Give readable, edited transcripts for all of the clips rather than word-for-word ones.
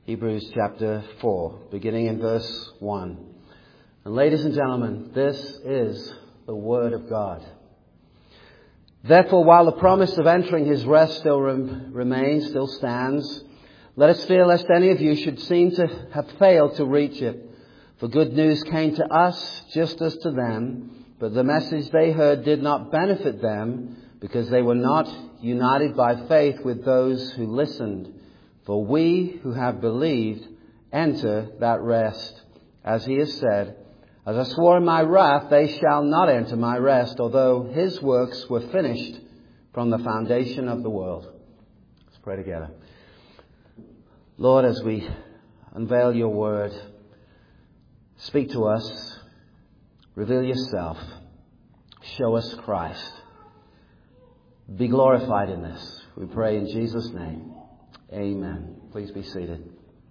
Hebrews chapter 4, beginning in verse 1. And ladies and gentlemen, this is the Word of God. Therefore, while the promise of entering His rest still remains, still stands, let us fear lest any of you should seem to have failed to reach it. For good news came to us just as to them, but the message they heard did not benefit them because they were not united by faith with those who listened. For we who have believed enter that rest. As He has said, as I swore in my wrath, they shall not enter my rest, although His works were finished from the foundation of the world. Let's pray together. Lord, as we unveil your word, speak to us, reveal yourself, show us Christ. Be glorified in this. We pray in Jesus' name. Amen. Please be seated.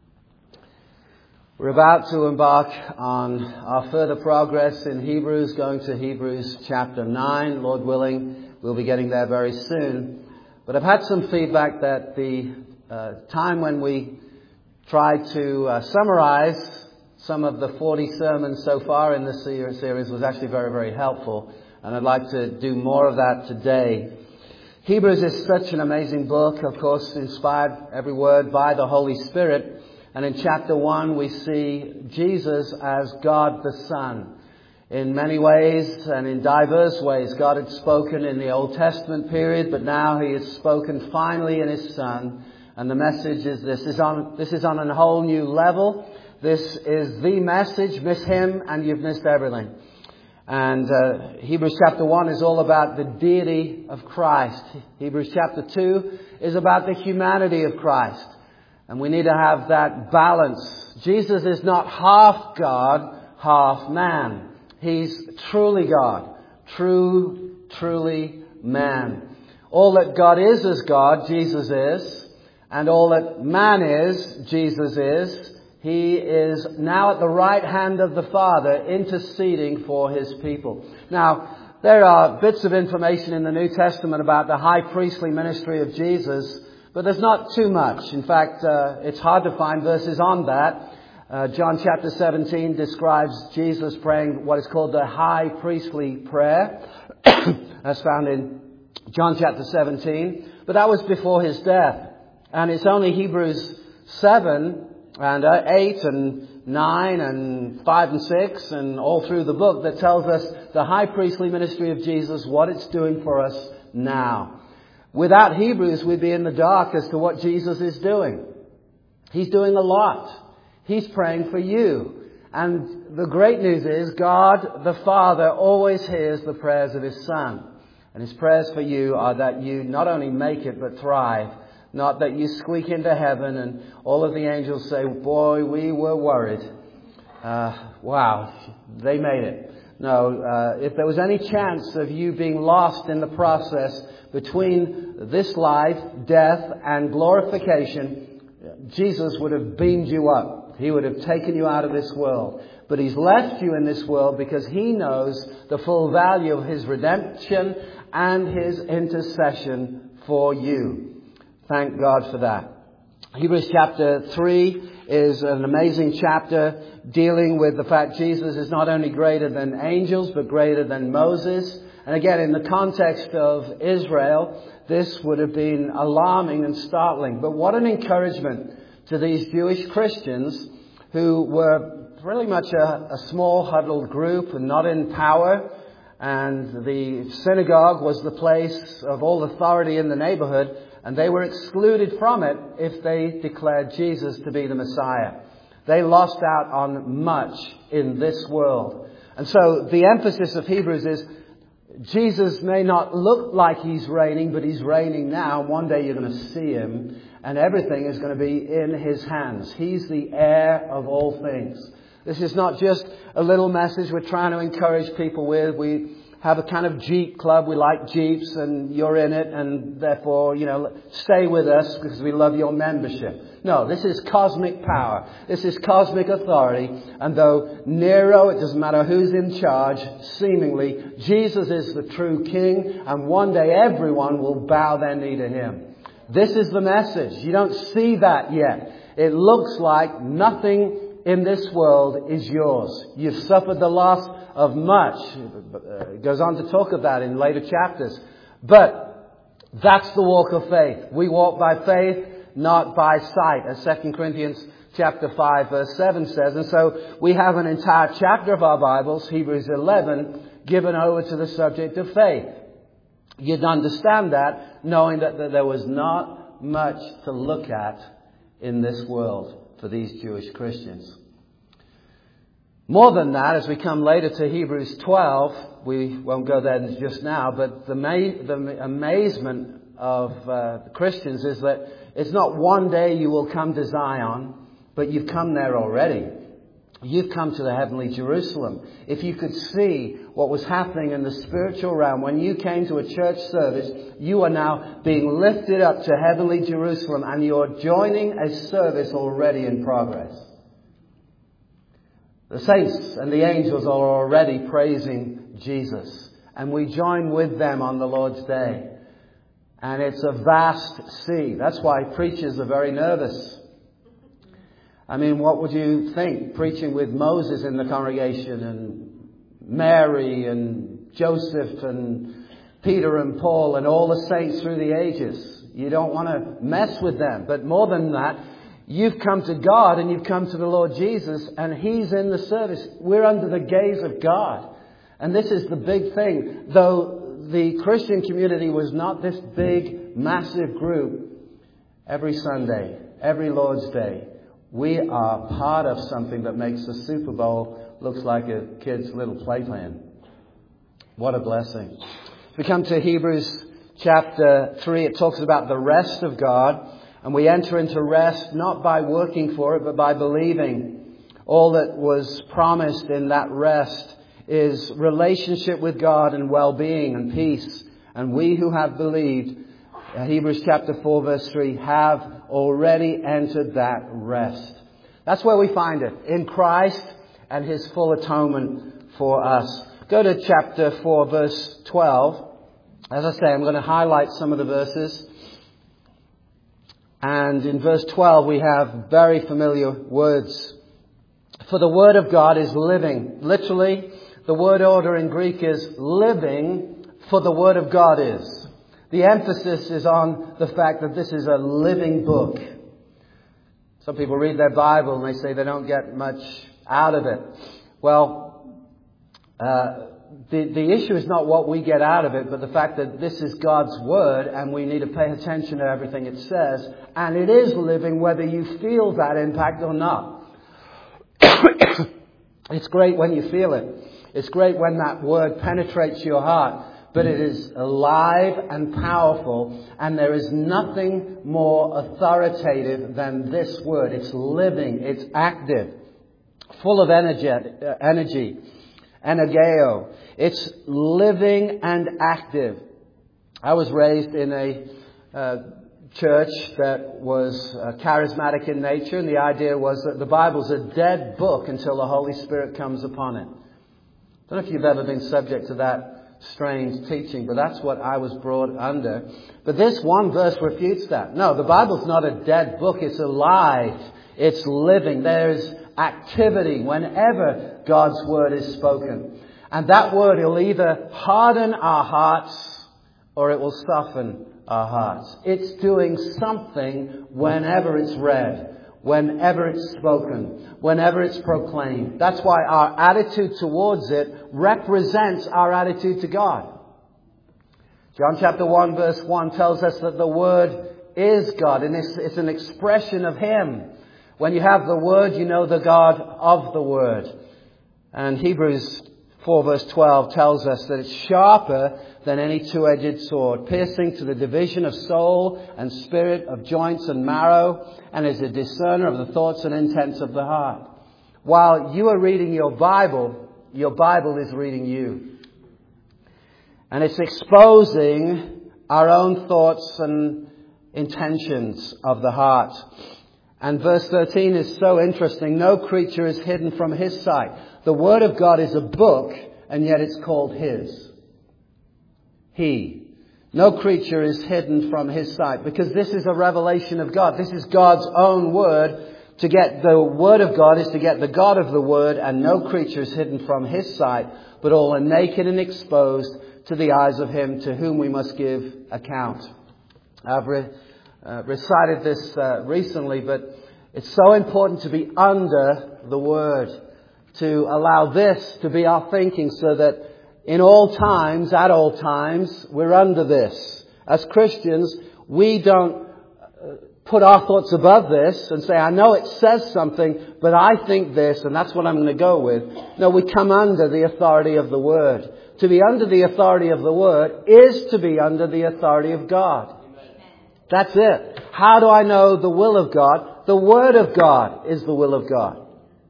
We're about to embark on our further progress in Hebrews, going to Hebrews chapter 9. Lord willing, we'll be getting there very soon. But I've had some feedback that the time when we tried to summarize some of the 40 sermons so far in this series was actually very, very helpful. And I'd like to do more of that today. Hebrews is such an amazing book, of course, inspired every word by the Holy Spirit. And in chapter 1, we see Jesus as God the Son. In many ways and in diverse ways, God had spoken in the Old Testament period, but now He has spoken finally in His Son. And the message is this is on a whole new level. This is the message. Miss Him and you've missed everything. And Hebrews chapter 1 is all about the deity of Christ. Hebrews chapter 2 is about the humanity of Christ. And we need to have that balance. Jesus is not half God, half man. He's truly God, truly man. All that God is as God, Jesus is. And all that man is, Jesus is. He is now at the right hand of the Father, interceding for His people. Now, there are bits of information in the New Testament about the high priestly ministry of Jesus, but there's not too much. In fact, it's hard to find verses on that. John chapter 17 describes Jesus praying what is called the high priestly prayer. That's found in John chapter 17. But that was before His death. And it's only Hebrews 7 and 8 and 9 and 5 and 6 and all through the book that tells us the high priestly ministry of Jesus, what it's doing for us now. Without Hebrews, we'd be in the dark as to what Jesus is doing. He's doing a lot. He's praying for you. And the great news is God, the Father, always hears the prayers of His Son. And His prayers for you are that you not only make it but thrive. Not that you squeak into heaven and all of the angels say, boy, we were worried. Wow, they made it. No, if there was any chance of you being lost in the process between this life, death, and glorification, Jesus would have beamed you up. He would have taken you out of this world. But He's left you in this world because He knows the full value of His redemption and His intercession for you. Thank God for that. Hebrews chapter 3 is an amazing chapter dealing with the fact Jesus is not only greater than angels, but greater than Moses. And again, in the context of Israel, this would have been alarming and startling. But what an encouragement to these Jewish Christians who were pretty much a small huddled group and not in power. And the synagogue was the place of all authority in the neighborhood. And they were excluded from it if they declared Jesus to be the Messiah. They lost out on much in this world. And so the emphasis of Hebrews is Jesus may not look like He's reigning, but He's reigning now. One day you're going to see Him and everything is going to be in His hands. He's the heir of all things. This is not just a little message we're trying to encourage people with. We have a kind of Jeep club. We like Jeeps and you're in it and therefore, stay with us because we love your membership. No, this is cosmic power. This is cosmic authority. And though Nero, it doesn't matter who's in charge, seemingly, Jesus is the true king and one day everyone will bow their knee to Him. This is the message. You don't see that yet. It looks like nothing in this world is yours. You've suffered the loss of much. It goes on to talk of that in later chapters. But that's the walk of faith. We walk by faith, not by sight, as 2 Corinthians chapter 5 verse 7 says. And so we have an entire chapter of our Bibles, Hebrews 11, given over to the subject of faith. You'd understand that knowing that there was not much to look at in this world for these Jewish Christians. More than that, as we come later to Hebrews 12, we won't go there just now, but the amazement of the Christians is that it's not one day you will come to Zion, but you've come there already. You've come to the heavenly Jerusalem. If you could see what was happening in the spiritual realm when you came to a church service, you are now being lifted up to heavenly Jerusalem and you're joining a service already in progress. The saints and the angels are already praising Jesus, and we join with them on the Lord's day. And it's a vast sea. That's why preachers are very nervous. I mean, what would you think preaching with Moses in the congregation and Mary and Joseph and Peter and Paul and all the saints through the ages? You don't want to mess with them. But more than that, you've come to God and you've come to the Lord Jesus and He's in the service. We're under the gaze of God. And this is the big thing. Though the Christian community was not this big, massive group every Sunday, every Lord's Day, we are part of something that makes the Super Bowl look like a kid's little playland. What a blessing. We come to Hebrews chapter 3. It talks about the rest of God. And we enter into rest not by working for it, but by believing. All that was promised in that rest is relationship with God and well-being and peace. And we who have believed, Hebrews chapter 4 verse 3, have already entered that rest. That's where we find it, in Christ and His full atonement for us. Go to chapter 4 verse 12. As I say, I'm going to highlight some of the verses. And in verse 12 we have very familiar words. For the Word of God is living. Literally, the word order in Greek is living, for the Word of God is. The emphasis is on the fact that this is a living book. Some people read their Bible and they say they don't get much out of it. Well, the issue is not what we get out of it, but the fact that this is God's Word and we need to pay attention to everything it says. And it is living whether you feel that impact or not. It's great when you feel it. It's great when that Word penetrates your heart. But it is alive and powerful, and there is nothing more authoritative than this Word. It's living, it's active, full of energy, energeo. It's living and active. I was raised in a church that was charismatic in nature, and the idea was that the Bible's a dead book until the Holy Spirit comes upon it. I don't know if you've ever been subject to that strange teaching, but that's what I was brought under. But this one verse refutes that. No, the Bible's not a dead book. It's alive. It's living. There's activity whenever God's Word is spoken. And that Word will either harden our hearts or it will soften our hearts. It's doing something whenever it's read, whenever it's spoken, whenever it's proclaimed. That's why our attitude towards it represents our attitude to God. John chapter 1 verse 1 tells us that the Word is God, and it's an expression of Him. When you have the Word, you know the God of the Word. And Hebrews 4 verse 12 tells us that it's sharper than any two-edged sword, piercing to the division of soul and spirit, of joints and marrow, and is a discerner of the thoughts and intents of the heart. While you are reading your Bible is reading you. And it's exposing our own thoughts and intentions of the heart. And verse 13 is so interesting. No creature is hidden from His sight. The Word of God is a book, and yet it's called His. He. No creature is hidden from His sight, because this is a revelation of God. This is God's own Word. To get the Word of God is to get the God of the Word, and no creature is hidden from His sight, but all are naked and exposed to the eyes of Him to whom we must give account. I've recited this recently, but it's so important to be under the Word, to allow this to be our thinking so that in all times, at all times, we're under this. As Christians, we don't put our thoughts above this and say, I know it says something, but I think this, and that's what I'm going to go with. No, we come under the authority of the Word. To be under the authority of the Word is to be under the authority of God. That's it. How do I know the will of God? The Word of God is the will of God.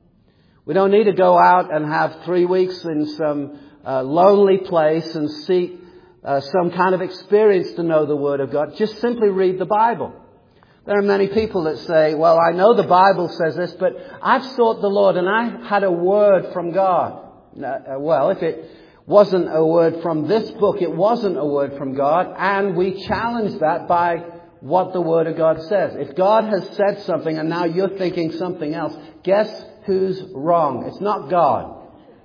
We don't need to go out and have 3 weeks in some lonely place and seek some kind of experience to know the Word of God. Just simply read the Bible. There are many people that say, well, I know the Bible says this, but I've sought the Lord and I had a word from God. Well, if it wasn't a word from this book, it wasn't a word from God, and we challenge that by what the Word of God says. If God has said something and now you're thinking something else, guess who's wrong? It's not God.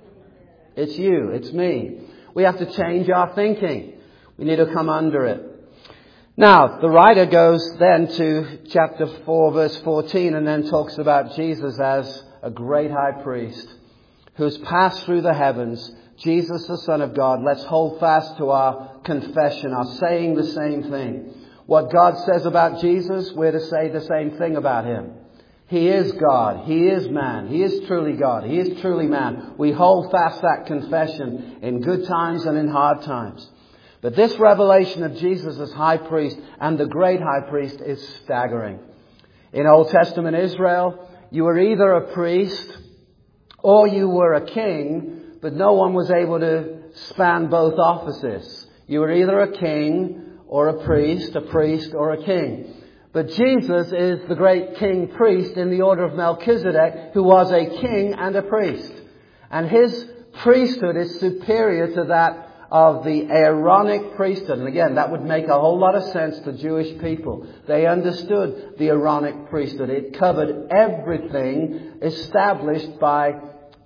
It's you. It's me. We have to change our thinking. We need to come under it. Now, the writer goes then to chapter 4, verse 14, and then talks about Jesus as a great high priest who's passed through the heavens, Jesus, the Son of God. Let's hold fast to our confession, our saying the same thing. What God says about Jesus, we're to say the same thing about Him. He is God. He is man. He is truly God. He is truly man. We hold fast that confession in good times and in hard times. But this revelation of Jesus as high priest and the great high priest is staggering. In Old Testament Israel, you were either a priest or you were a king, but no one was able to span both offices. You were either a king or a priest or a king. But Jesus is the great king priest in the order of Melchizedek, who was a king and a priest. And his priesthood is superior to that of the Aaronic priesthood. And again, that would make a whole lot of sense to Jewish people. They understood the Aaronic priesthood. It covered everything established by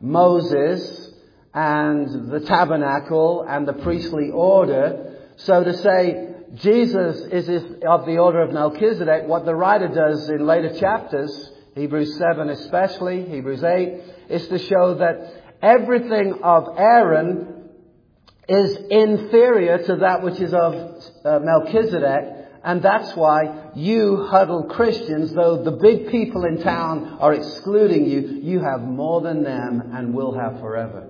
Moses and the tabernacle and the priestly order. So to say Jesus is of the order of Melchizedek, what the writer does in later chapters, Hebrews 7 especially, Hebrews 8, is to show that everything of Aaron is inferior to that which is of Melchizedek. And that's why you huddled Christians, though the big people in town are excluding you, you have more than them and will have forever.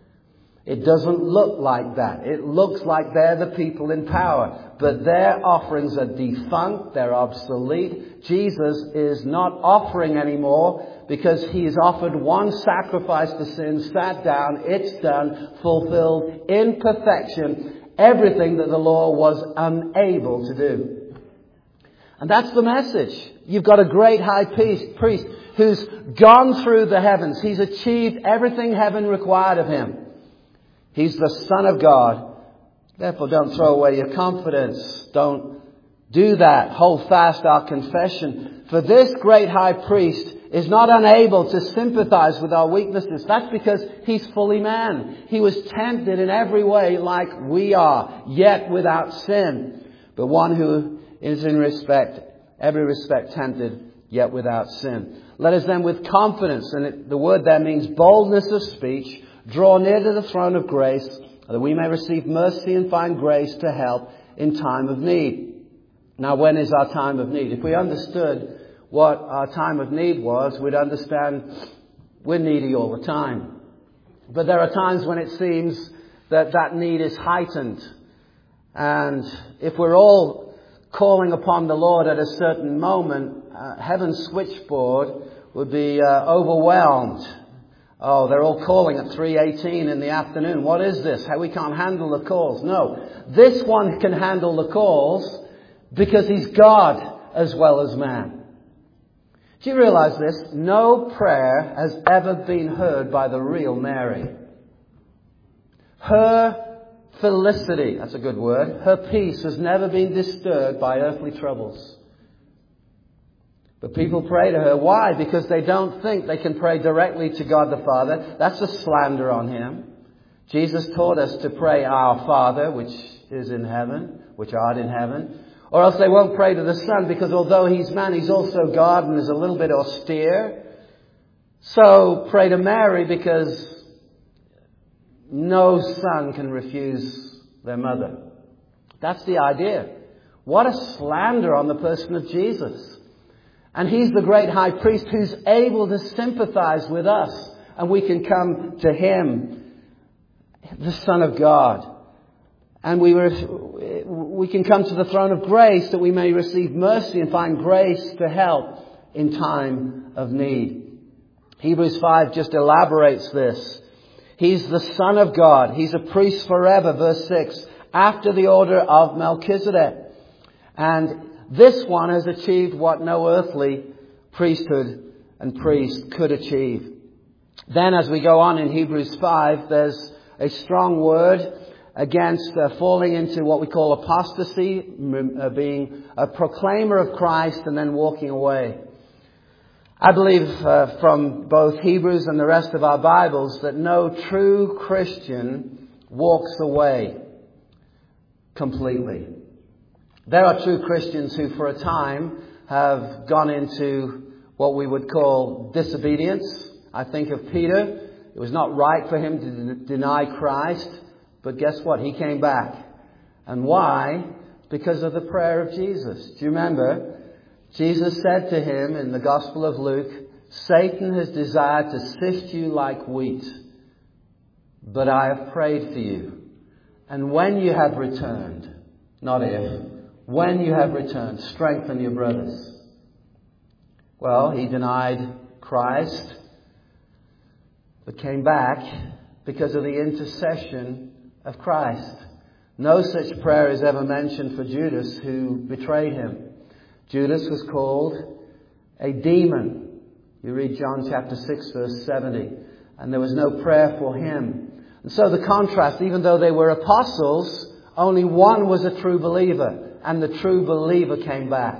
It doesn't look like that. It looks like they're the people in power. But their offerings are defunct. They're obsolete. Jesus is not offering anymore because He's offered one sacrifice for sin, sat down, it's done, fulfilled in perfection everything that the law was unable to do. And that's the message. You've got a great high priest who's gone through the heavens. He's achieved everything heaven required of Him. He's the Son of God. Therefore, don't throw away your confidence. Don't do that. Hold fast our confession. For this great high priest is not unable to sympathize with our weaknesses. That's because He's fully man. He was tempted in every way like we are, yet without sin. But one who is in every respect tempted, yet without sin. Let us then with confidence, and the word there means boldness of speech, draw near to the throne of grace, that we may receive mercy and find grace to help in time of need. Now, when is our time of need? If we understood what our time of need was, we'd understand we're needy all the time. But there are times when it seems that that need is heightened. And if we're all calling upon the Lord at a certain moment, heaven's switchboard would be overwhelmed. Oh, they're all calling at 3:18 in the afternoon. What is this? We can't handle the calls. No, this one can handle the calls because He's God as well as man. Do you realize this? No prayer has ever been heard by the real Mary. Her felicity, that's a good word, her peace has never been disturbed by earthly troubles. But people pray to her. Why? Because they don't think they can pray directly to God the Father. That's a slander on Him. Jesus taught us to pray, Our Father, which is in heaven, which art in heaven. Or else they won't pray to the Son, because although He's man, He's also God and is a little bit austere. So pray to Mary, because no son can refuse their mother. That's the idea. What a slander on the person of Jesus. And He's the great high priest who's able to sympathize with us. And we can come to Him, the Son of God. And we can come to the throne of grace that we may receive mercy and find grace to help in time of need. Hebrews 5 just elaborates this. He's the Son of God. He's a priest forever, verse 6, after the order of Melchizedek. And this one has achieved what no earthly priesthood and priest could achieve. Then as we go on in Hebrews 5, there's a strong word against falling into what we call apostasy, being a proclaimer of Christ and then walking away. I believe from both Hebrews and the rest of our Bibles that no true Christian walks away completely. There are true Christians who for a time have gone into what we would call disobedience. I think of Peter. It was not right for him to deny Christ. But guess what? He came back. And why? Because of the prayer of Jesus. Do you remember? Jesus said to him in the Gospel of Luke, Satan has desired to sift you like wheat, but I have prayed for you. And when you have returned, not if, when you have returned, strengthen your brothers. Well, he denied Christ, but came back because of the intercession of Christ. No such prayer is ever mentioned for Judas, who betrayed him. Judas was called a demon. You read John chapter 6 verse 70. And there was no prayer for him. And so the contrast, even though they were apostles, only one was a true believer. And the true believer came back.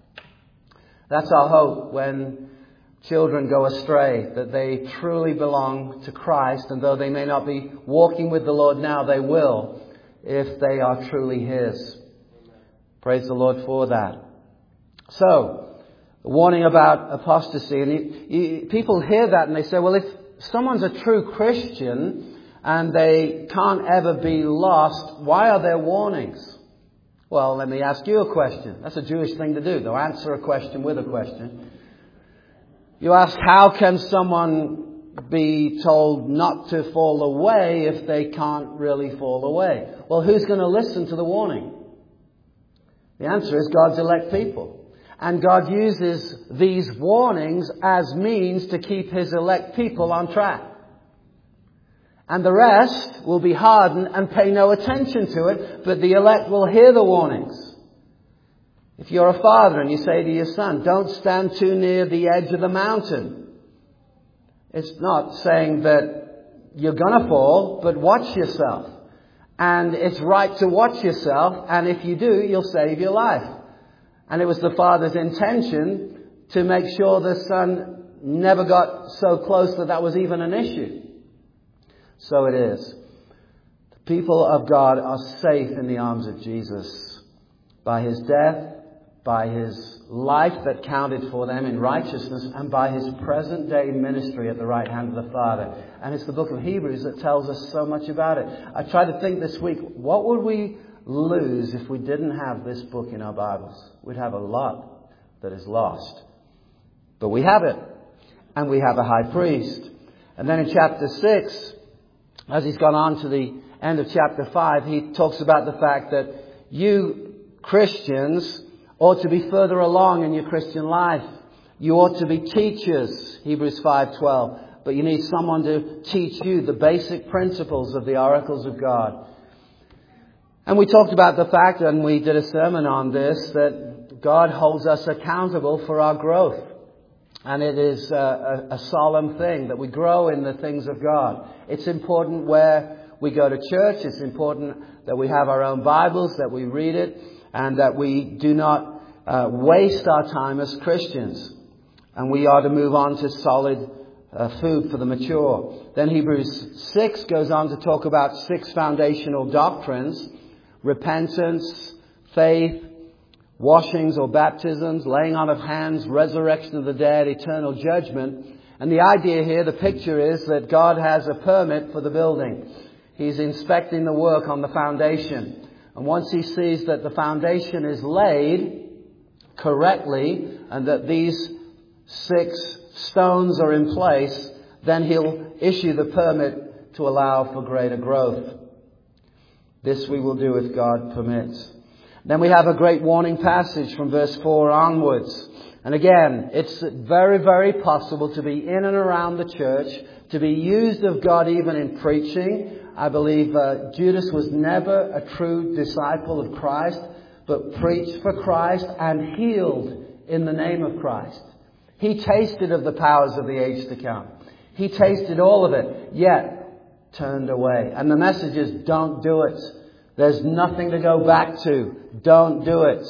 That's our hope when children go astray, that they truly belong to Christ. And though they may not be walking with the Lord now, they will if they are truly His. Praise the Lord for that. So, the warning about apostasy. And people hear that and they say, well, if someone's a true Christian and they can't ever be lost, why are there warnings? Well, let me ask you a question. That's a Jewish thing to do, though. Answer a question with a question. You ask, how can someone be told not to fall away if they can't really fall away? Well, who's going to listen to the warning? The answer is God's elect people. And God uses these warnings as means to keep His elect people on track. And the rest will be hardened and pay no attention to it, but the elect will hear the warnings. If you're a father and you say to your son, don't stand too near the edge of the mountain, it's not saying that you're going to fall, but watch yourself. And it's right to watch yourself, and if you do, you'll save your life. And it was the father's intention to make sure the son never got so close that was even an issue. So it is. The people of God are safe in the arms of Jesus by His death, by His life that counted for them in righteousness, and by His present day ministry at the right hand of the Father. And it's the book of Hebrews that tells us so much about it. I tried to think this week, what would we lose if we didn't have this book in our Bibles? We'd have a lot that is lost. But we have it. And we have a high priest. And then in chapter 6, as he's gone on to the end of chapter 5, he talks about the fact that you Christians ought to be further along in your Christian life. You ought to be teachers, Hebrews 5:12. But you need someone to teach you the basic principles of the oracles of God. And we talked about the fact, and we did a sermon on this, that God holds us accountable for our growth. And it is a solemn thing that we grow in the things of God. It's important where we go to church. It's important that we have our own Bibles, that we read it, and that we do not waste our time as Christians. And we are to move on to solid food for the mature. Then Hebrews 6 goes on to talk about 6 foundational doctrines: repentance, faith, washings or baptisms, laying on of hands, resurrection of the dead, eternal judgment. And the idea here, the picture is that God has a permit for the building. He's inspecting the work on the foundation. And once he sees that the foundation is laid correctly and that these 6 stones are in place, then he'll issue the permit to allow for greater growth. This we will do if God permits. Then we have a great warning passage from verse 4 onwards. And again, it's very, very possible to be in and around the church, to be used of God even in preaching. I believe Judas was never a true disciple of Christ, but preached for Christ and healed in the name of Christ. He tasted of the powers of the age to come. He tasted all of it, yet turned away. And the message is, don't do it. There's nothing to go back to. Don't do it.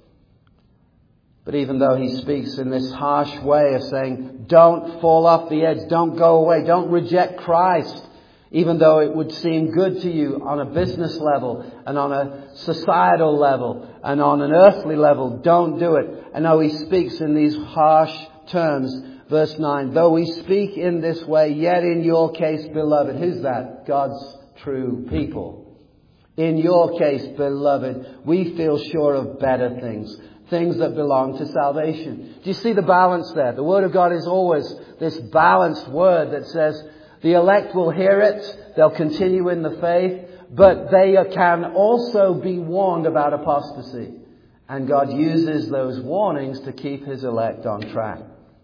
But even though he speaks in this harsh way of saying, don't fall off the edge, don't go away, don't reject Christ, even though it would seem good to you on a business level and on a societal level and on an earthly level, don't do it. And now he speaks in these harsh terms. Verse 9, though we speak in this way, yet in your case, beloved. Who's that? God's true people. In your case, beloved, we feel sure of better things. Things that belong to salvation. Do you see the balance there? The Word of God is always this balanced word that says the elect will hear it, they'll continue in the faith, but they can also be warned about apostasy. And God uses those warnings to keep his elect on track.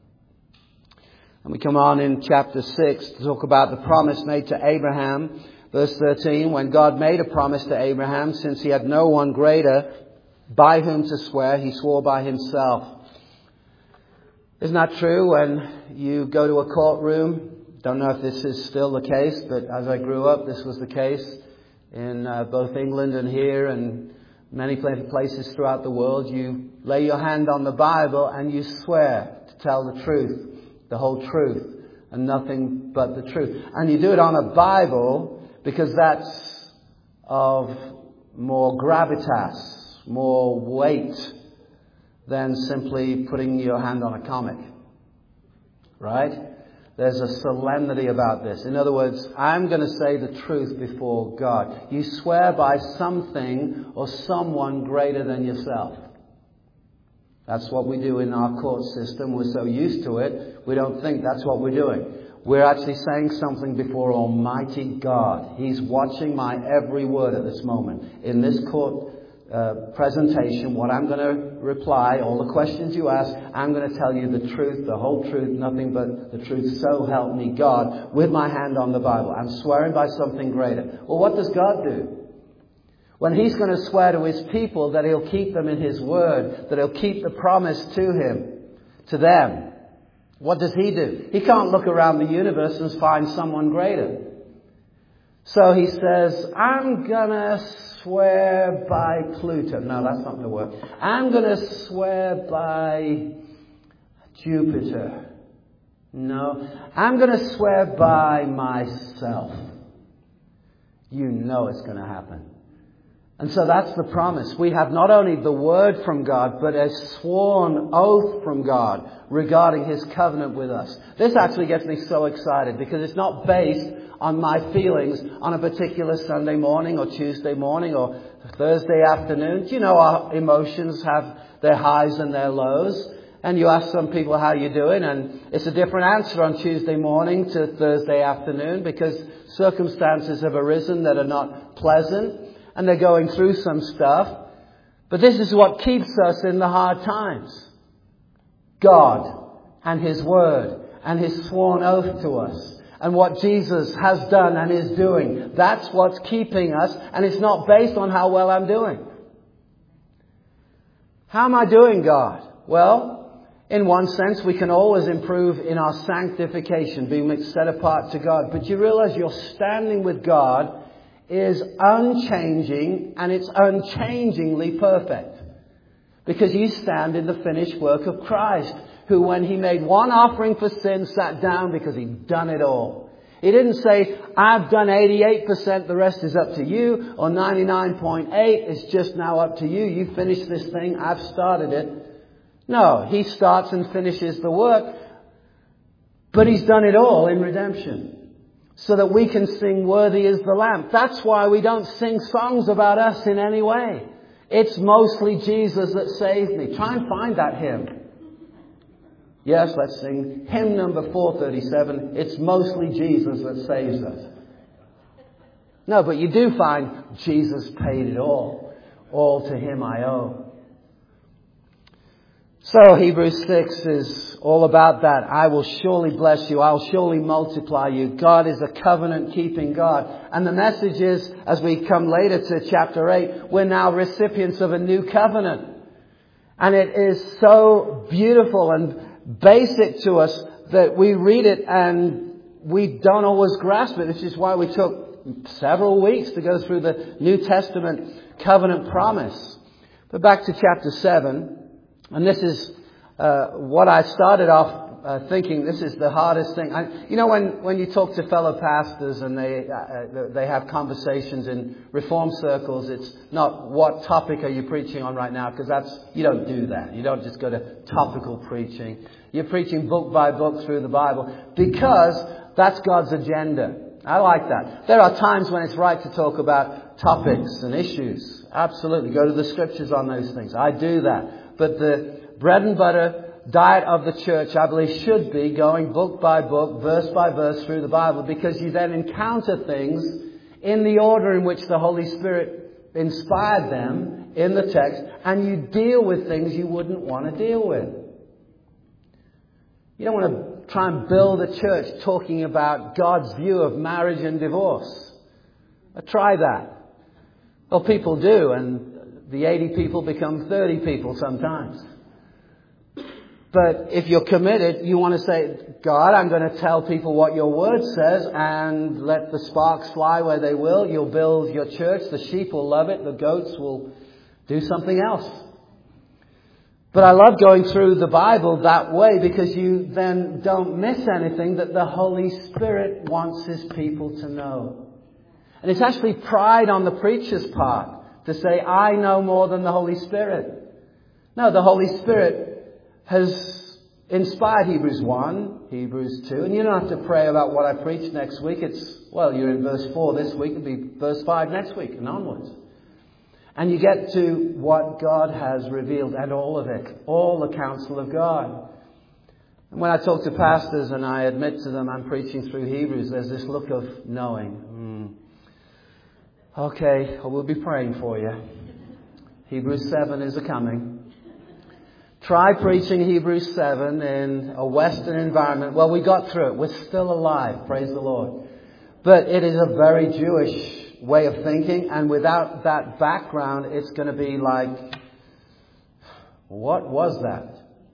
And we come on in chapter 6 to talk about the promise made to Abraham. Verse 13, when God made a promise to Abraham, since he had no one greater by whom to swear, he swore by himself. Isn't that true? When you go to a courtroom, don't know if this is still the case, but as I grew up, this was the case in both England and here and many places throughout the world. You lay your hand on the Bible and you swear to tell the truth, the whole truth, and nothing but the truth. And you do it on a Bible because that's of more gravitas, more weight than simply putting your hand on a comic. Right? There's a solemnity about this. In other words, I'm going to say the truth before God. You swear by something or someone greater than yourself. That's what we do in our court system. We're so used to it, we don't think that's what we're doing. We're actually saying something before Almighty God. He's watching my every word at this moment. In this court presentation, what I'm going to reply, all the questions you ask, I'm going to tell you the truth, the whole truth, nothing but the truth. So help me God, with my hand on the Bible. I'm swearing by something greater. Well, what does God do? When he's going to swear to his people that he'll keep them in his word, that he'll keep the promise to them, what does he do? He can't look around the universe and find someone greater. So he says, I'm going to swear by Pluto. No, that's not going to work. I'm going to swear by Jupiter. No, I'm going to swear by myself. You know it's going to happen. And so that's the promise. We have not only the word from God, but a sworn oath from God regarding his covenant with us. This actually gets me so excited because it's not based on my feelings on a particular Sunday morning or Tuesday morning or Thursday afternoon. Do you know our emotions have their highs and their lows? And you ask some people how you're doing, and it's a different answer on Tuesday morning to Thursday afternoon because circumstances have arisen that are not pleasant. And they're going through some stuff. But this is what keeps us in the hard times. God and his word and his sworn oath to us. And what Jesus has done and is doing. That's what's keeping us. And it's not based on how well I'm doing. How am I doing, God? Well, in one sense, we can always improve in our sanctification, being set apart to God. But you realize you're standing with God is unchanging, and it's unchangingly perfect. Because you stand in the finished work of Christ, who when he made one offering for sin sat down because he'd done it all. He didn't say, I've done 88%, the rest is up to you, or 99.8, it's just now up to you. You finish this thing, I've started it. No, he starts and finishes the work, but he's done it all in redemption, so that we can sing worthy is the Lamb. That's why we don't sing songs about us in any way. It's mostly Jesus that saved me. Try and find that hymn. Yes, let's sing hymn number 437. It's mostly Jesus that saves us. No, but you do find Jesus paid it all. All to him I owe. So Hebrews 6 is all about that. I will surely bless you. I'll surely multiply you. God is a covenant-keeping God. And the message is, as we come later to chapter 8, we're now recipients of a new covenant. And it is so beautiful and basic to us that we read it and we don't always grasp it. Which is why we took several weeks to go through the New Testament covenant promise. But back to chapter 7. And this is what I started off thinking. This is the hardest thing. You know, when you talk to fellow pastors and they have conversations in reform circles, it's not what topic are you preaching on right now, because you don't do that. You don't just go to topical preaching. You're preaching book by book through the Bible, because that's God's agenda. I like that. There are times when it's right to talk about topics and issues. Absolutely. Go to the scriptures on those things. I do that. But the bread and butter diet of the church, I believe, should be going book by book, verse by verse through the Bible, because you then encounter things in the order in which the Holy Spirit inspired them in the text, and you deal with things you wouldn't want to deal with. You don't want to try and build a church talking about God's view of marriage and divorce. Try that. Well, people do, and the 80 people become 30 people sometimes. But if you're committed, you want to say, God, I'm going to tell people what your word says, and let the sparks fly where they will. You'll build your church. The sheep will love it. The goats will do something else. But I love going through the Bible that way, because you then don't miss anything that the Holy Spirit wants his people to know. And it's actually pride on the preacher's part to say, I know more than the Holy Spirit. No, the Holy Spirit has inspired Hebrews 1, Hebrews 2. And you don't have to pray about what I preach next week. You're in verse 4 this week. It'll be verse 5 next week and onwards. And you get to what God has revealed, and all of it. All the counsel of God. And when I talk to pastors and I admit to them I'm preaching through Hebrews, there's this look of knowing. Okay, we'll be praying for you. Hebrews 7 is a-coming. Try preaching Hebrews 7 in a Western environment. Well, we got through it. We're still alive. Praise the Lord. But it is a very Jewish way of thinking. And without that background, it's going to be like, what was that?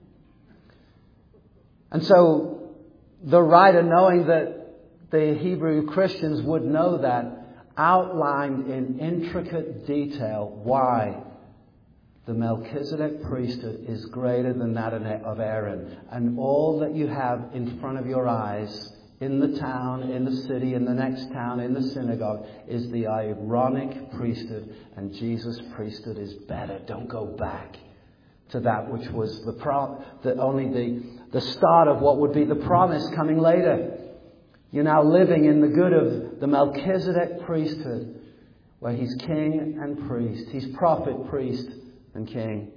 And so the writer, knowing that the Hebrew Christians would know that, outlined in intricate detail why the Melchizedek priesthood is greater than that of Aaron. And all that you have in front of your eyes, in the town, in the city, in the next town, in the synagogue, is the Aaronic priesthood. And Jesus' priesthood is better. Don't go back to that which was only the start of what would be the promise coming later. You're now living in the good of the Melchizedek priesthood, where he's king and priest. He's prophet, priest, and king.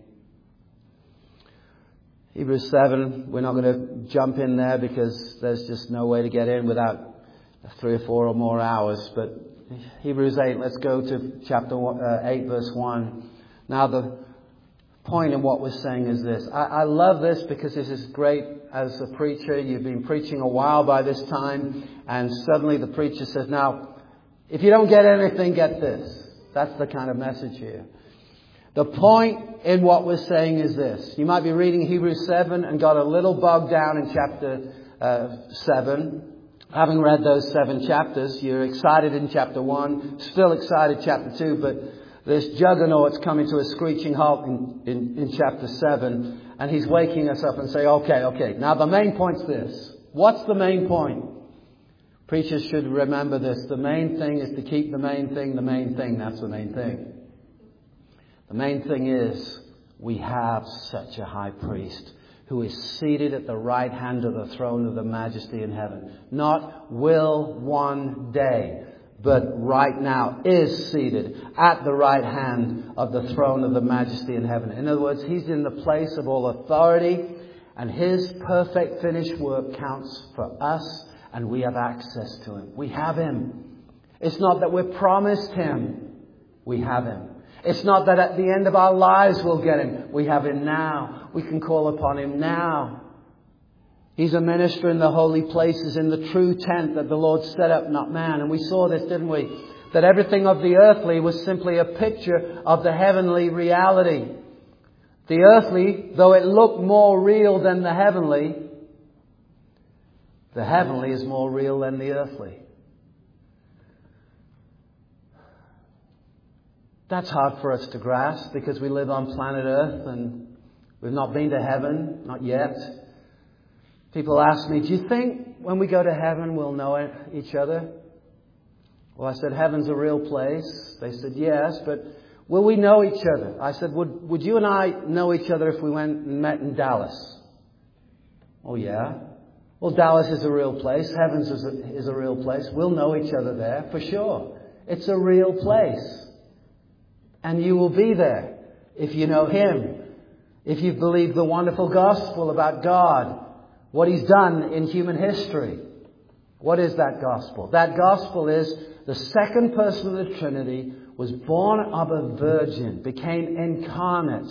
Hebrews 7, we're not going to jump in there because there's just no way to get in without 3 or 4 or more hours. But Hebrews 8, let's go to chapter 8, verse 1. Now the point in what we're saying is this. I love this because this is great as a preacher. You've been preaching a while by this time, and suddenly the preacher says, now, if you don't get anything, get this. That's the kind of message here. The point in what we're saying is this. You might be reading Hebrews 7 and got a little bogged down in chapter 7, Having read those 7 chapters, you're excited in chapter 1, still excited chapter 2, but this juggernaut's coming to a screeching halt in chapter 7, and he's waking us up and saying, okay, now the main point's this. What's the main point? Preachers should remember this. The main thing is to keep the main thing, that's the main thing. The main thing is we have such a high priest who is seated at the right hand of the throne of the majesty in heaven. Not will one day, but right now is seated at the right hand of the throne of the majesty in heaven. In other words, he's in the place of all authority, and his perfect finished work counts for us, and we have access to him. We have him. It's not that we're promised him. We have him. It's not that at the end of our lives we'll get him. We have him now. We can call upon him now. He's a minister in the holy places, in the true tent that the Lord set up, not man. And we saw this, didn't we? That everything of the earthly was simply a picture of the heavenly reality. The earthly, though it looked more real than the heavenly is more real than the earthly. That's hard for us to grasp because we live on planet Earth and we've not been to heaven, not yet. People ask me, do you think when we go to heaven we'll know each other? Well, I said, heaven's a real place. They said, yes, but will we know each other? I said, would you and I know each other if we went and met in Dallas? Oh, yeah. Well, Dallas is a real place. Heaven's is a real place. We'll know each other there for sure. It's a real place. And you will be there if you know him. If you believe the wonderful gospel about God, what he's done in human history. What is that gospel? That gospel is the second person of the Trinity was born of a virgin, became incarnate,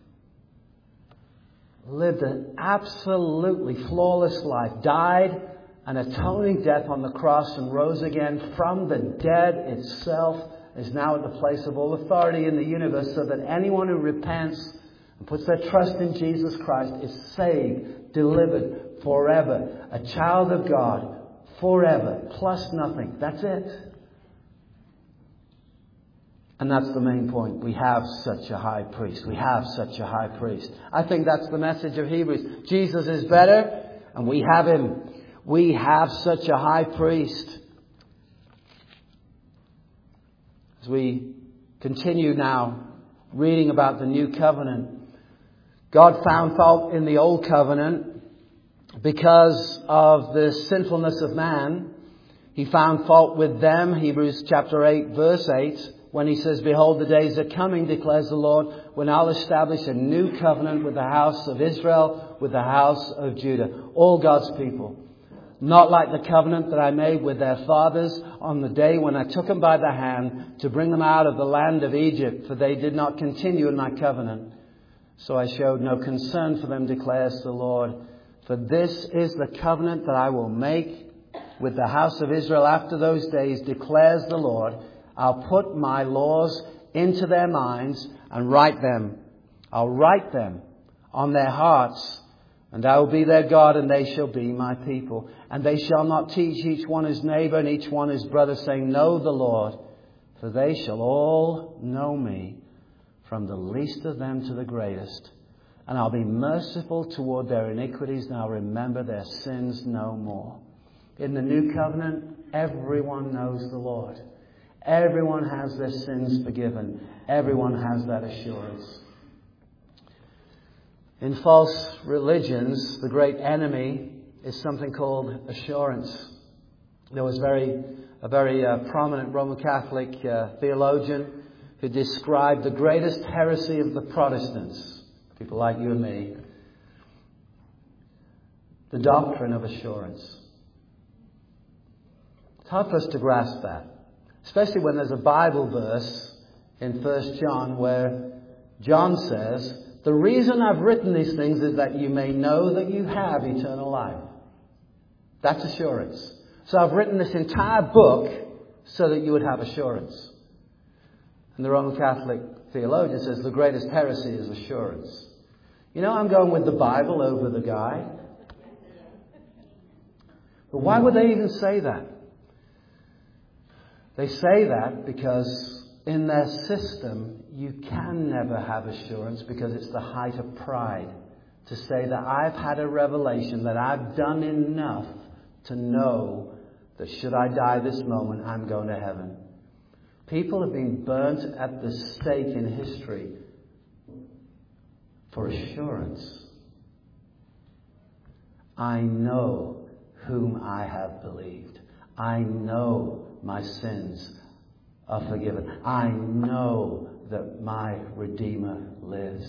lived an absolutely flawless life, died an atoning death on the cross and rose again from the dead itself, is now at the place of all authority in the universe, so that anyone who repents and puts their trust in Jesus Christ is saved, delivered forever, a child of God forever, plus nothing. That's it. And that's the main point. We have such a high priest. We have such a high priest. I think that's the message of Hebrews. Jesus is better, and we have him. We have such a high priest. As we continue now reading about the new covenant, God found fault in the old covenant because of the sinfulness of man. He found fault with them, Hebrews chapter 8, verse 8, when he says, behold, the days are coming, declares the Lord, when I'll establish a new covenant with the house of Israel, with the house of Judah. All God's people. Not like the covenant that I made with their fathers on the day when I took them by the hand to bring them out of the land of Egypt, for they did not continue in my covenant. So I showed no concern for them, declares the Lord. For this is the covenant that I will make with the house of Israel after those days, declares the Lord. I'll put my laws into their minds and write them. I'll write them on their hearts. And I will be their God, and they shall be my people. And they shall not teach each one his neighbor and each one his brother, saying, know the Lord. For they shall all know me, from the least of them to the greatest. And I'll be merciful toward their iniquities, and I'll remember their sins no more. In the new covenant, everyone knows the Lord. Everyone has their sins forgiven. Everyone has that assurance. In false religions, the great enemy is something called assurance. There was a very prominent Roman Catholic theologian who described the greatest heresy of the Protestants, people like you and me, the doctrine of assurance. It's hard for us to grasp that, especially when there's a Bible verse in 1 John where John says, the reason I've written these things is that you may know that you have eternal life. That's assurance. So I've written this entire book so that you would have assurance. And the Roman Catholic theologian says the greatest heresy is assurance. You know, I'm going with the Bible over the guide. But why would they even say that? They say that because in their system, you can never have assurance because it's the height of pride to say that I've had a revelation, that I've done enough to know that should I die this moment, I'm going to heaven. People have been burnt at the stake in history for assurance. I know whom I have believed. I know my sins are forgiven. I know that my Redeemer lives.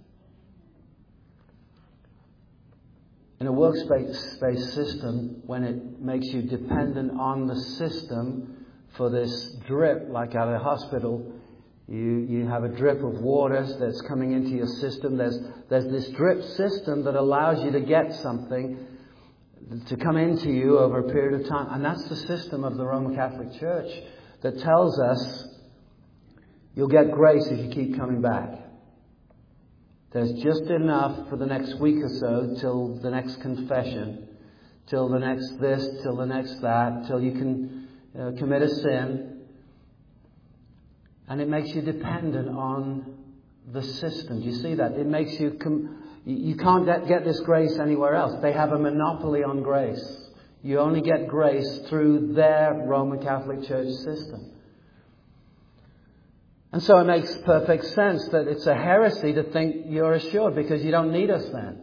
In a works-based system, when it makes you dependent on the system for this drip, like at a hospital, you have a drip of water that's coming into your system. There's this drip system that allows you to get something to come into you over a period of time. And that's the system of the Roman Catholic Church that tells us you'll get grace if you keep coming back. There's just enough for the next week or so till the next confession, till the next this, till the next that, till you can commit a sin. And it makes you dependent on the system. Do you see that? It makes you... You can't get this grace anywhere else. They have a monopoly on grace. You only get grace through their Roman Catholic Church system. And so it makes perfect sense that it's a heresy to think you're assured because you don't need us then.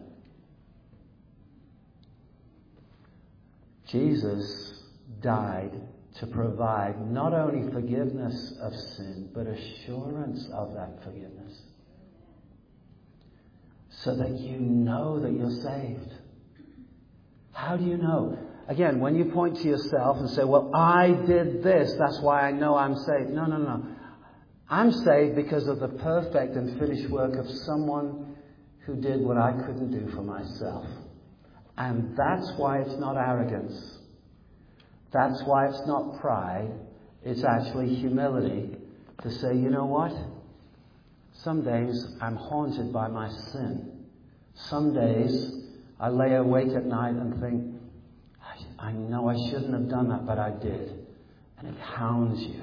Jesus died to provide not only forgiveness of sin, but assurance of that forgiveness. So that you know that you're saved. How do you know? Again, when you point to yourself and say, well, I did this, that's why I know I'm saved. No. I'm saved because of the perfect and finished work of someone who did what I couldn't do for myself. And that's why it's not arrogance. That's why it's not pride. It's actually humility to say, you know what? Some days I'm haunted by my sin. Some days I lay awake at night and think, I know I shouldn't have done that, but I did. And it hounds you.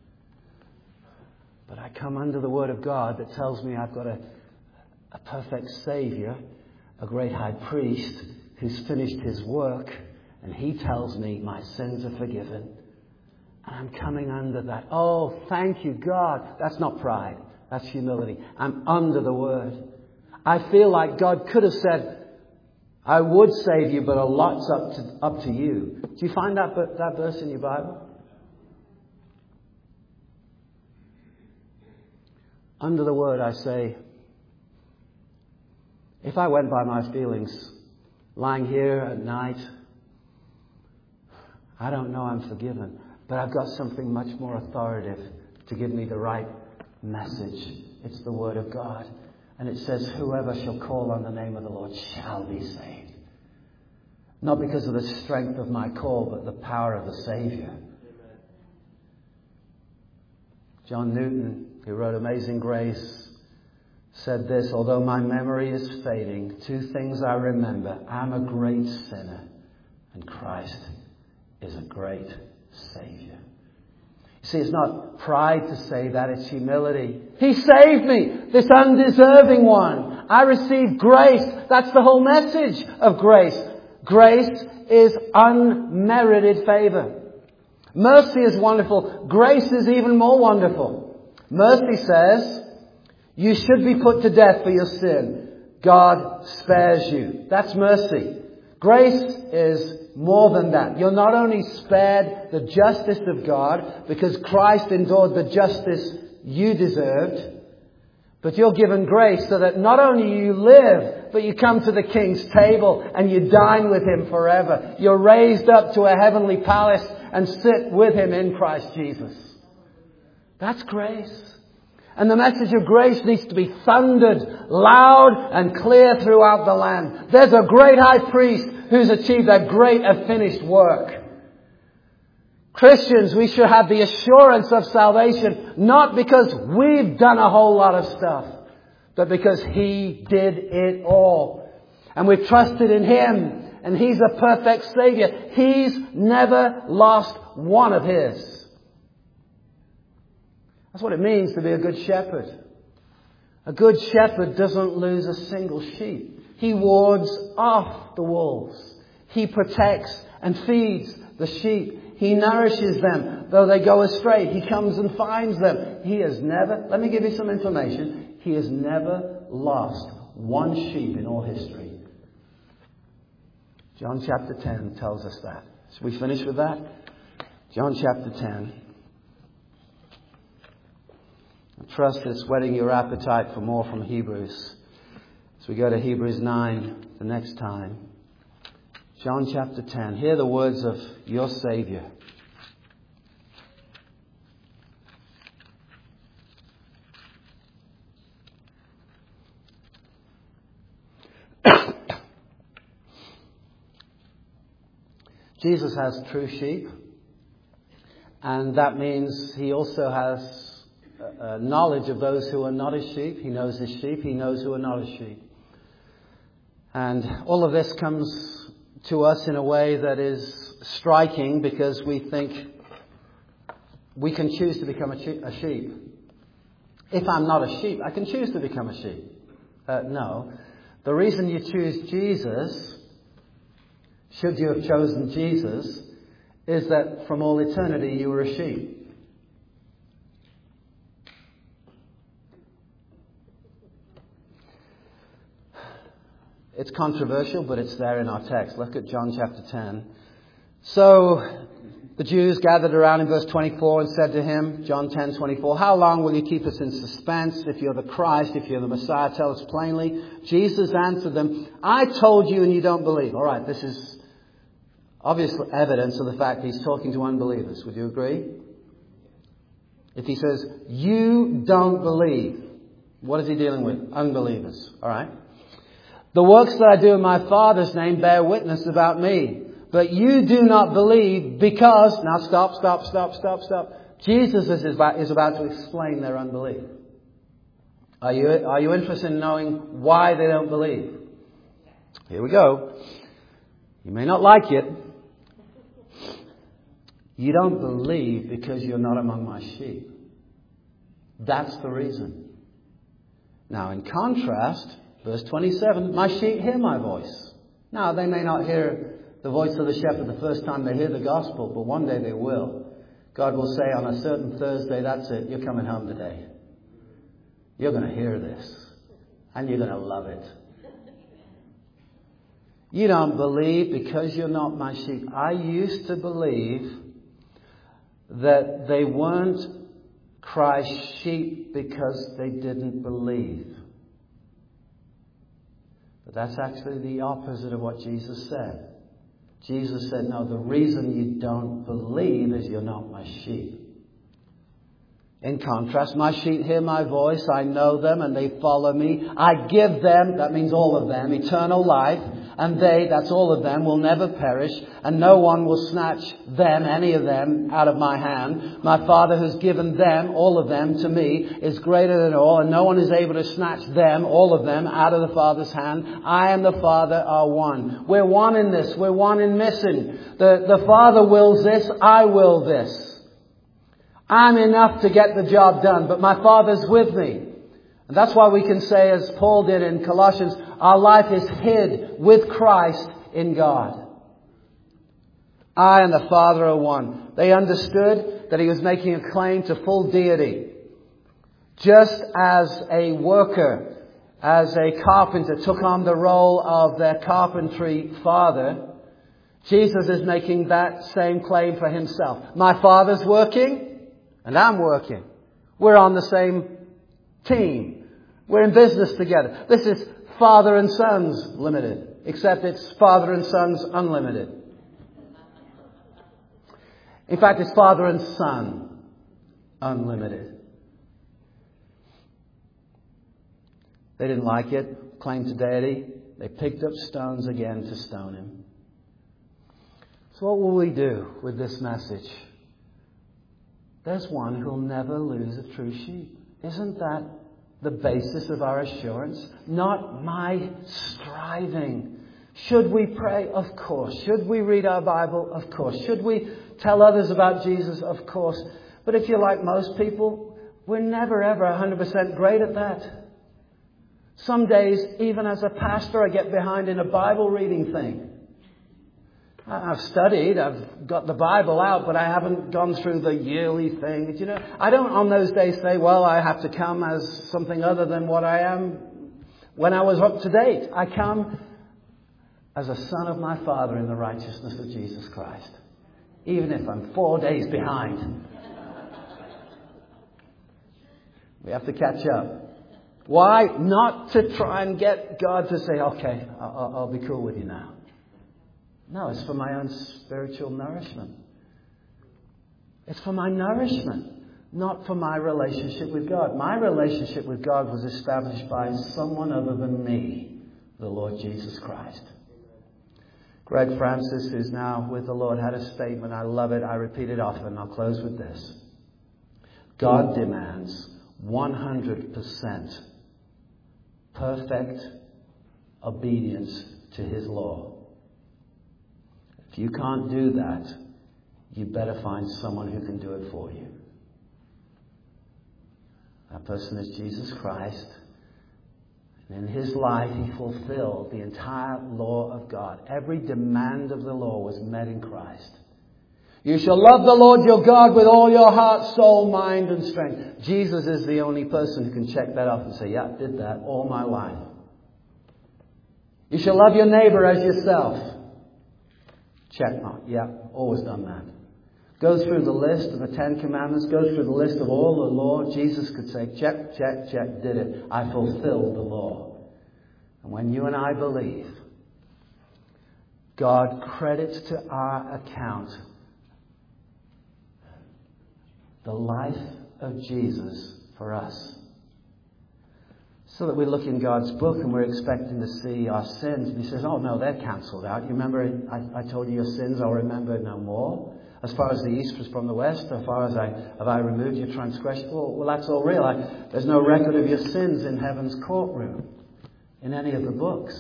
But I come under the Word of God that tells me I've got a perfect Saviour, a great high priest who's finished his work, and he tells me my sins are forgiven. And I'm coming under that. Oh, thank you, God. That's not pride. That's humility. I'm under the Word. I feel like God could have said, I would save you, but a lot's up to you. Do you find that verse in your Bible? Under the Word, I say, if I went by my feelings, lying here at night, I don't know I'm forgiven. But I've got something much more authoritative to give me the right message. It's the Word of God. And it says, whoever shall call on the name of the Lord shall be saved. Not because of the strength of my call, but the power of the Saviour. Amen. John Newton, who wrote Amazing Grace, said this, although my memory is fading, two things I remember. I'm a great sinner, and Christ is a great Saviour. See, it's not pride to say that, it's humility. He saved me, this undeserving one. I received grace. That's the whole message of grace. Grace is unmerited favour. Mercy is wonderful. Grace is even more wonderful. Mercy says, you should be put to death for your sin. God spares you. That's mercy. Grace is more than that. You're not only spared the justice of God because Christ endured the justice you deserved, but you're given grace so that not only you live, but you come to the King's table and you dine with Him forever. You're raised up to a heavenly palace and sit with Him in Christ Jesus. That's grace. And the message of grace needs to be thundered loud and clear throughout the land. There's a great high priest who's achieved a great and finished work. Christians, we should have the assurance of salvation, not because we've done a whole lot of stuff, but because He did it all. And we've trusted in Him, and He's a perfect Savior. He's never lost one of His. That's what it means to be a good shepherd. A good shepherd doesn't lose a single sheep. He wards off the wolves. He protects and feeds the sheep. He nourishes them. Though they go astray, He comes and finds them. He has never, let me give you some information, He has never lost one sheep in all history. John chapter 10 tells us that. Should we finish with that? John chapter 10. I trust it's whetting your appetite for more from Hebrews. As we go to Hebrews 9 the next time. John chapter 10. Hear the words of your Savior. Jesus has true sheep, and that means He also has knowledge of those who are not His sheep. He knows His sheep. He knows who are not His sheep. And all of this comes to us in a way that is striking because we think we can choose to become a sheep. If I'm not a sheep, I can choose to become a sheep. No. The reason you choose Jesus, should you have chosen Jesus, is that from all eternity you were a sheep. It's controversial, but it's there in our text. Look at John chapter 10. So the Jews gathered around in verse 24 and said to Him, John 10:24, "How long will you keep us in suspense? If you're the Christ, if you're the Messiah, tell us plainly." Jesus answered them, "I told you and you don't believe." All right, this is obvious evidence of the fact He's talking to unbelievers. Would you agree? If He says, "You don't believe," what is He dealing with? Unbelievers. All right. "The works that I do in my Father's name bear witness about me. But you do not believe because..." Now stop. Jesus is about to explain their unbelief. Are you interested in knowing why they don't believe? Here we go. You may not like it. You don't believe because you're not among my sheep. That's the reason. Now, in contrast, verse 27, "My sheep hear my voice." Now, they may not hear the voice of the shepherd the first time they hear the gospel, but one day they will. God will say on a certain Thursday, "That's it, you're coming home today. You're going to hear this, and you're going to love it." You don't believe because you're not my sheep. I used to believe that they weren't Christ's sheep because they didn't believe. But that's actually the opposite of what Jesus said. Jesus said, no, the reason you don't believe is you're not my sheep. In contrast, my sheep hear my voice, I know them, and they follow me. I give them, that means all of them, eternal life, and they, that's all of them, will never perish, and no one will snatch them, any of them, out of my hand. My Father who's given them, all of them, to me, is greater than all, and no one is able to snatch them, all of them, out of the Father's hand. I and the Father are one. We're one in this. We're one in mission. The Father wills this. I will this. I'm enough to get the job done, but my Father's with me. And that's why we can say, as Paul did in Colossians, our life is hid with Christ in God. I and the Father are one. They understood that He was making a claim to full deity. Just as a worker, as a carpenter took on the role of their carpentry father, Jesus is making that same claim for Himself. My Father's working. And I'm working. We're on the same team. We're in business together. This is Father and Sons Limited, except it's Father and Sons Unlimited. In fact, it's Father and Son Unlimited. They didn't like it, claimed to deity. They picked up stones again to stone Him. So what will we do with this message? There's one who'll never lose a true sheep. Isn't that the basis of our assurance? Not my striving, Should we pray? Of course. Should we read our Bible? Of course. Should we tell others about Jesus? Of course. But if you're like most people, we're never ever 100% great at that. Some days, even as a pastor, I get behind in a Bible reading thing. I've studied, I've got the Bible out, but I haven't gone through the yearly thing. You know, I don't on those days say, well, I have to come as something other than what I am when I was up to date. I come as a son of my Father in the righteousness of Jesus Christ, even if I'm 4 days behind. We have to catch up. Why? Not to try and get God to say, okay, I'll be cool with you now. No, it's for my own spiritual nourishment. It's for my nourishment, not for my relationship with God. My relationship with God was established by someone other than me, the Lord Jesus Christ. Greg Francis, who's now with the Lord, had a statement. I love it. I repeat it often. I'll close with this. God demands 100% perfect obedience to His law. If you can't do that, you better find someone who can do it for you. That person is Jesus Christ. And in His life, He fulfilled the entire law of God. Every demand of the law was met in Christ. You shall love the Lord your God with all your heart, soul, mind, and strength. Jesus is the only person who can check that off and say, yeah, I did that all my life. You shall love your neighbor as yourself. Check mark. Yeah, always done that. Goes through the list of the 10 Commandments, goes through the list of all the law. Jesus could say, check, check, check, did it. I fulfilled the law. And when you and I believe, God credits to our account the life of Jesus for us. So that we look in God's book and we're expecting to see our sins. And He says, oh no, they're cancelled out. You remember I told you your sins, I'll remember no more. As far as the east was from the west, as far as have I removed your transgression. Well, that's all real. There's no record of your sins in heaven's courtroom, in any of the books.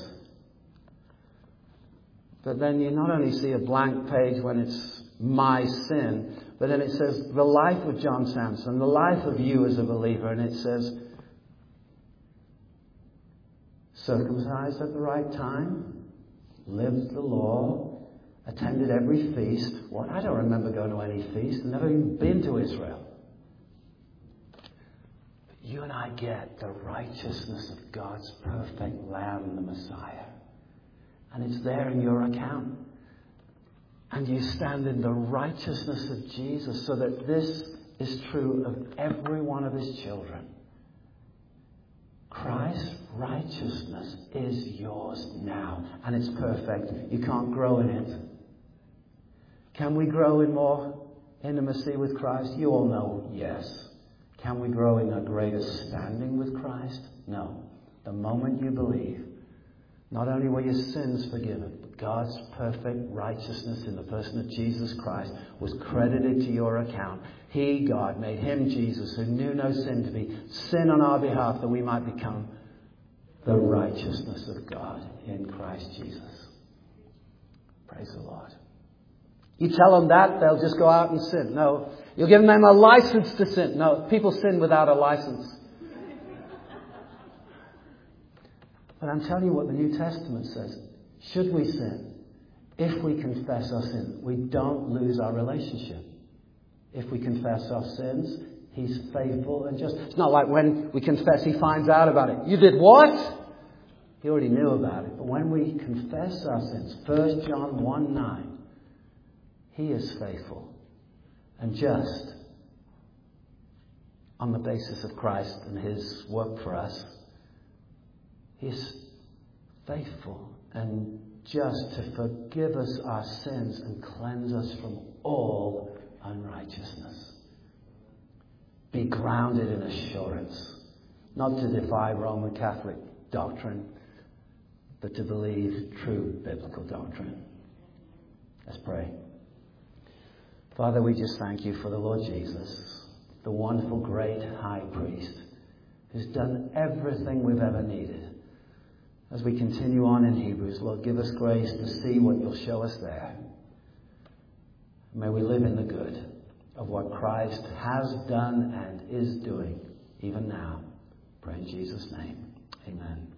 But then you not only see a blank page when it's my sin, but then it says the life of John Samson, the life of you as a believer, and it says, circumcised at the right time, lived the law, attended every feast. What? I don't remember going to any feast. I've never even been to Israel. But you and I get the righteousness of God's perfect Lamb, the Messiah. And it's there in your account. And you stand in the righteousness of Jesus, so that this is true of every one of His children. Christ's righteousness is yours now, and it's perfect. You can't grow in it. Can we grow in more intimacy with Christ? You all know, yes. Can we grow in a greater standing with Christ? No. The moment you believe, not only were your sins forgiven, but God's perfect righteousness in the person of Jesus Christ was credited to your account. He, God, made Him, Jesus, who knew no sin, to be sin on our behalf, that we might become the righteousness of God in Christ Jesus. Praise the Lord. You tell them that, they'll just go out and sin. No. You'll give them a license to sin. No. People sin without a license. But I'm telling you what the New Testament says. Should we sin? If we confess our sin, we don't lose our relationship. If we confess our sins, He's faithful and just. It's not like when we confess, He finds out about it. You did what? He already knew about it. But when we confess our sins, 1 John 1:9, He is faithful and just on the basis of Christ and His work for us. He is faithful and just to forgive us our sins and cleanse us from all unrighteousness. Be grounded in assurance, not to defy Roman Catholic doctrine, but to believe true biblical doctrine. Let's pray. Father, we just thank You for the Lord Jesus, the wonderful, great high priest, who's done everything we've ever needed. as we continue on in Hebrews, Lord, give us grace to see what you'll show us there. May we live in the good of what Christ has done and is doing even now. Pray in Jesus' name. Amen.